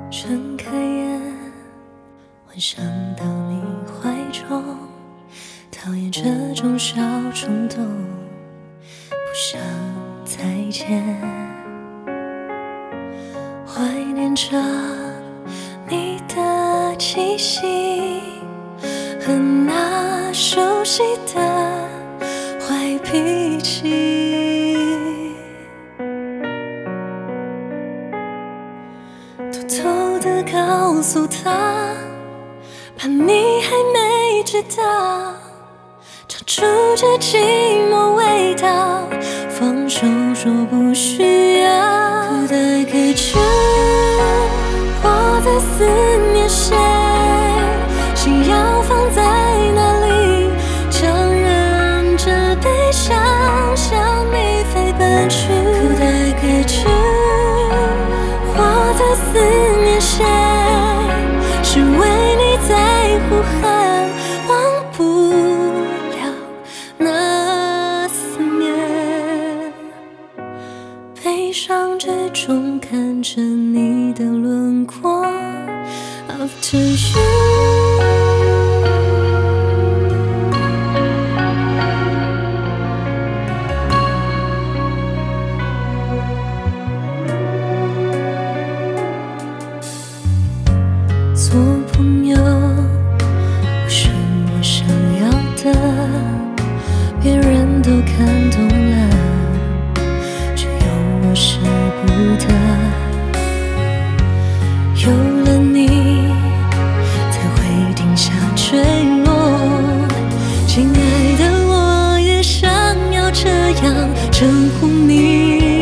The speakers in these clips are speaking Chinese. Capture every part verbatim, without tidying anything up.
睁开眼，幻想到你怀中，讨厌这种小冲动，不想再见。怀念着你的气息和那熟悉的坏脾气，偷偷地告诉他，怕你还没知道，尝出这寂寞味道，放手说不需要。可待该知我在思念谁，心要放在哪里，强忍着悲伤向你飞奔去。可待该知我在思念谁，是为你在呼喊，忘不了那思念。悲伤之中看着你的轮廓 After you。做朋友不是我想要的，别人都看懂了，只有我舍不得。有了你才会停下坠落，亲爱的，我也想要这样称呼你。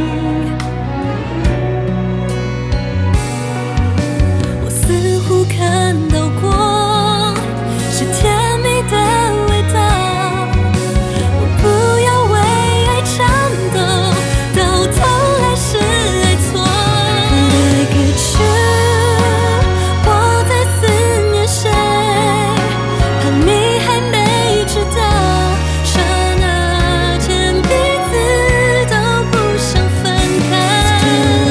看到过是甜蜜的味道，我不要为爱颤抖，到头来是爱错。可待该知我在思念谁，怕你还没知道，刹那间彼此都不想分开。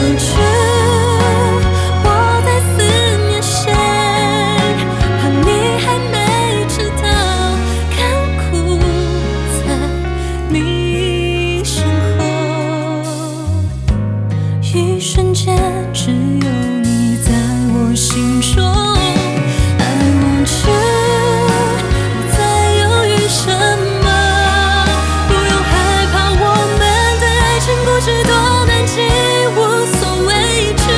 我在思念谁，一瞬间只有你在我心中 I want you， 你在犹豫什么？不用害怕，我们的爱情故事多难记，无所畏惧。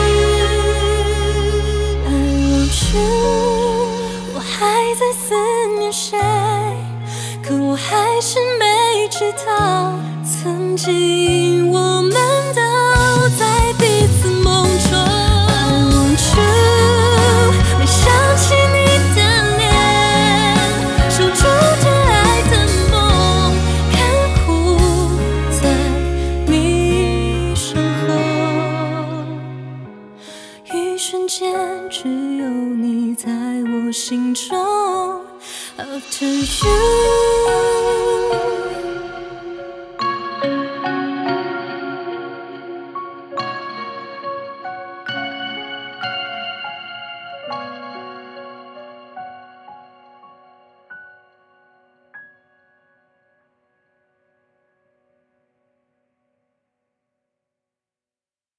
I want you， 我还在思念谁，可我还是没知道，曾经我们都在彼此梦中。I want you， 没想起你的脸，守住这爱的梦，看哭在你身后。一瞬间只有你在我心中 After you。